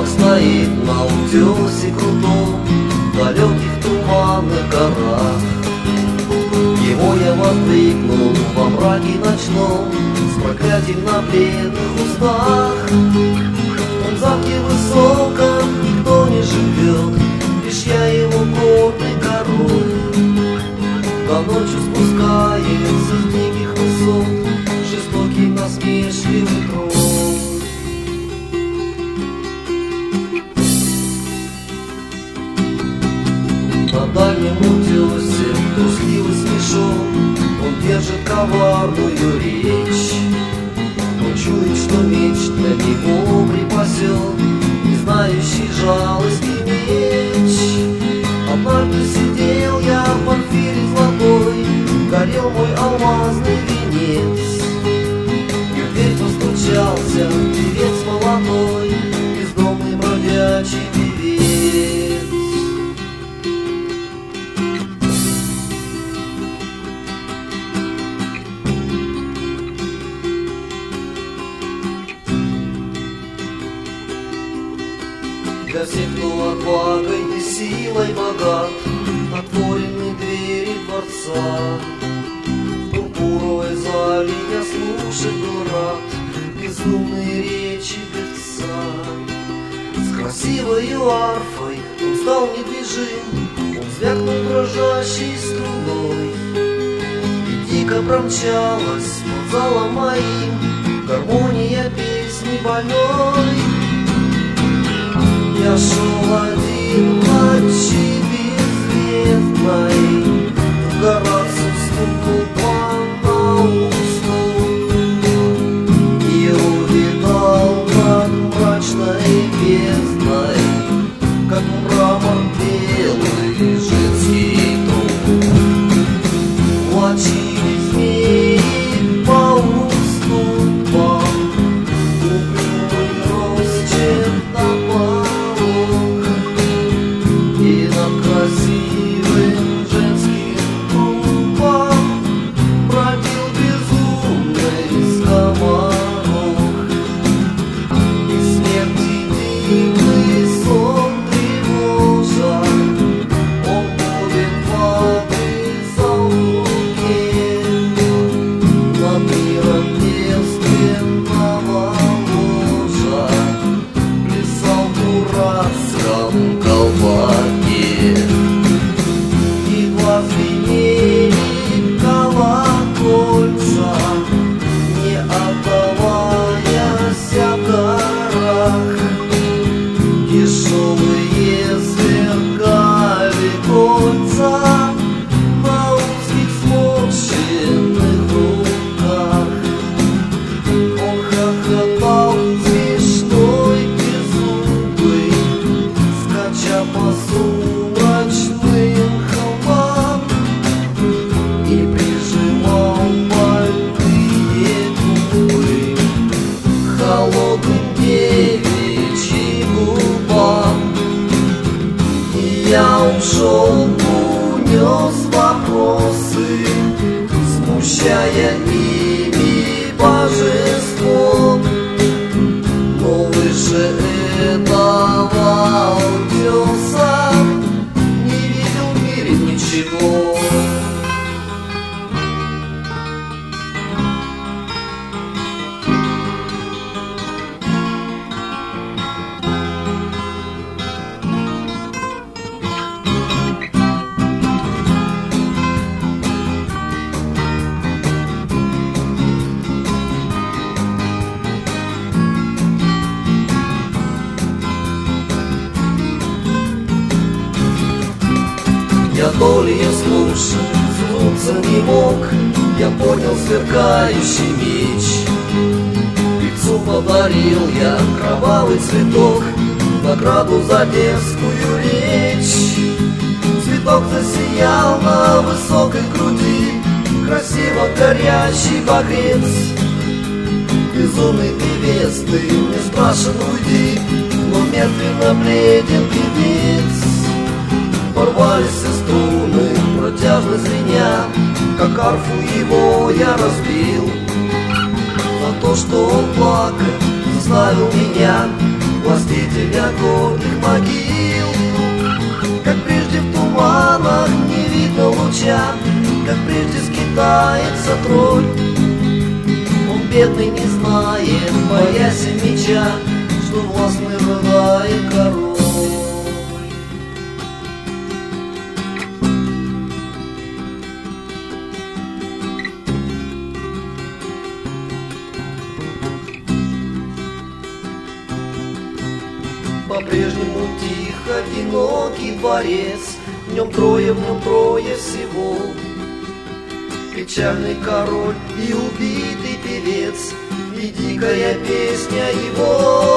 стоит на утесе крутом, в далеких туманных горах. Его я воздвигнул во мраке ночном, с проклятием на бледных устах. Он в замке высоком никто не живет, лишь я его гордый король. До ночи спускается с диких высот жестокий насмешливый тролль. На дальнем утесе трусливый смешок, он держит коварную речь. Он чует, что меч для него припасен, не знающий жалости меч. Однажды сидел я в порфире золотой, горел мой алмазный венец. И в дверь постучался певец молодой, бездомный бродячий певец. Для всех, кто отвагой и силой богат, отворены двери дворца. В пурпуровой зале я слушать был рад безумные речи певца. С красивою арфой он стал недвижим, он звякнул дрожащей струной. И дико промчалась под залом моим гармония песни больной. Я шел один ночи беззвездной, в горах уступа на усту, и увидал над мрачной бездной, как мрамор белый женский труп. Влачились змеи по уступам, угрюмый росчерк напал. И над красивым женским трупом бродил безумный скоморох. И смерти дивный сон тревожа, он будет воды залуки над миром девственного ложа, плясал в дурацком колпаке. Едва звенели колокольца, не отдаваясь в горах. Дешевые сверкали кольца на узких сморщенных руках. Он хохотал смешной беззубый, скача по сумрачным холмам, и прижимал больные губы к холодным девичьим губам. И я ушел, унес вопросы, смущая ими божество. Но выше этого утеса не видел в мире ничего. Я долей слушал, слушаться не мог, я поднял сверкающий меч. Певцу подарил я кровавый цветок, награду за дерзкую речь. Цветок засиял на высокой груди, красиво горящий багрец. Безумный певец, ты не страшен, уйди, но мертвенно бледен певец. Порвались все струны, протяжно звеня, как арфу его я разбил. За то, что он плакать заставил меня, властителя горных могил. Как прежде в туманах не видно луча, как прежде скитается тролль. Он бедный не знает, боясь меча, что властный рыдает король. По-прежнему тих одинокий дворец, в нем трое всего. Печальный король и убитый певец, и дикая песня его.